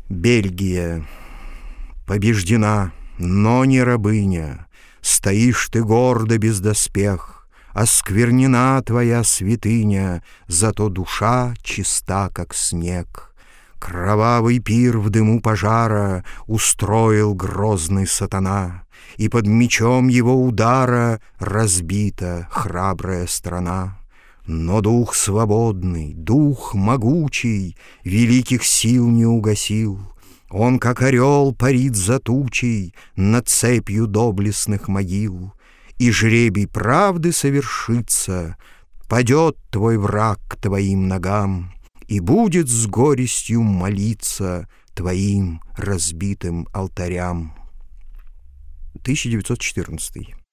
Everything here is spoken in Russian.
Бельгия побеждена, но не рабыня. Стоишь ты гордо без доспех, осквернена твоя святыня, зато душа чиста, как снег. Кровавый пир в дыму пожара устроил грозный сатана, и под мечом его удара разбита храбрая страна. Но дух свободный, дух могучий великих сил не угасил. Он, как орел, парит за тучей над цепью доблестных могил. И жребий правды совершится, падет твой враг к твоим ногам и будет с горестью молиться твоим разбитым алтарям. 1914.